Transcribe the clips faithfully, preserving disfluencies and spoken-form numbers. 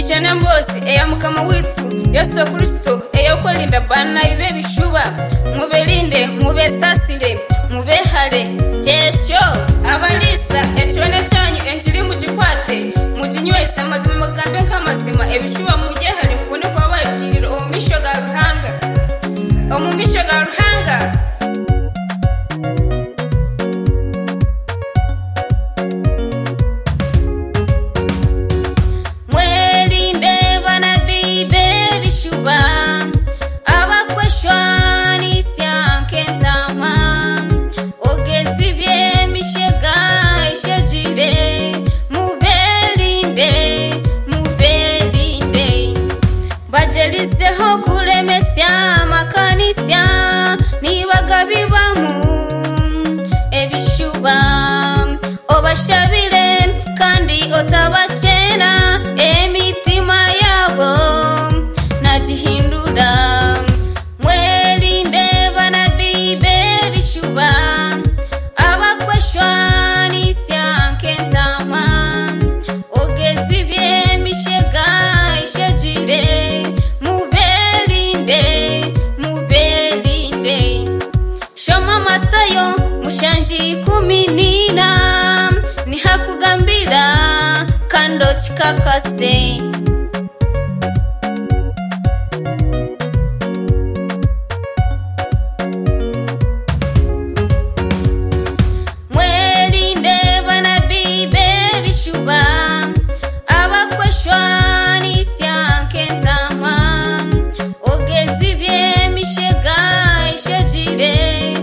Mishana mbosi eya mukama witu Yesu Kristo eya kwalinda bana ibe bishuba mubelinde mubesasire mubehale cyesho abalisa econe cyanyu enjiri mugikwate muginywesa amazima magambe nk'amazima ebishuba mugehale mubone kwa bakiriro omumisho ga ruhanga omumisho ga ruhanga Bajelizeho kulemesya makanisa nibagabibamu ebishuba obashabire kandi otabachena emitima yabo najihindura mwelinde banabibe bishuba abakweshwa nisya nkentama ogezibye mishega ishejire Matayo mushanji kuminina nihakugambira kando chikakase mwelinde banabibe bishuba abakweshwa nisya nkentama ogezibye mishega ishejire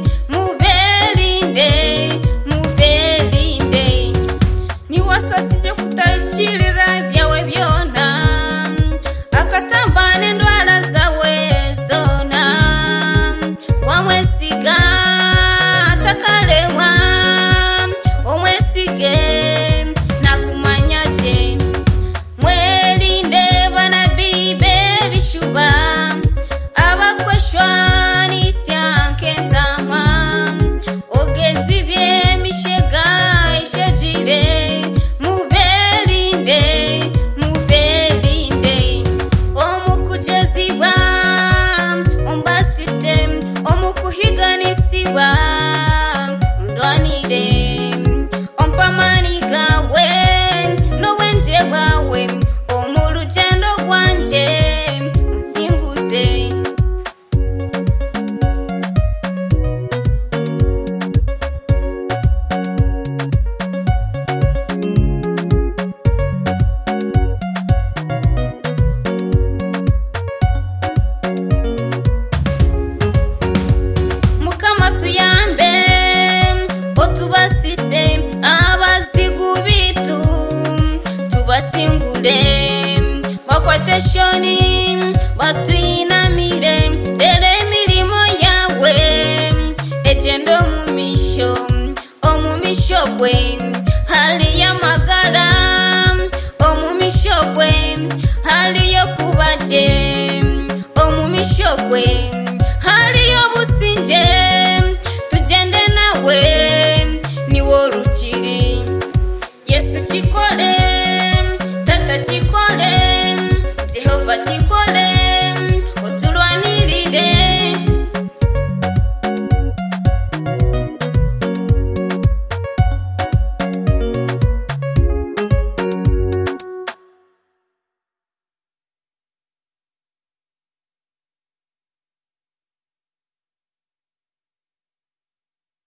Wasasije kutachirira byawe byona akatambane ndwara zawe zona wamwesiga takalewa omwesige nakumanyaje mwelinde banabibe bishuba abakweshwa nisya nkentama ogezibye mishega ishejire Wakwateshoni batwinamire dere mirimo yawe ejendo mumisho omumisho kwe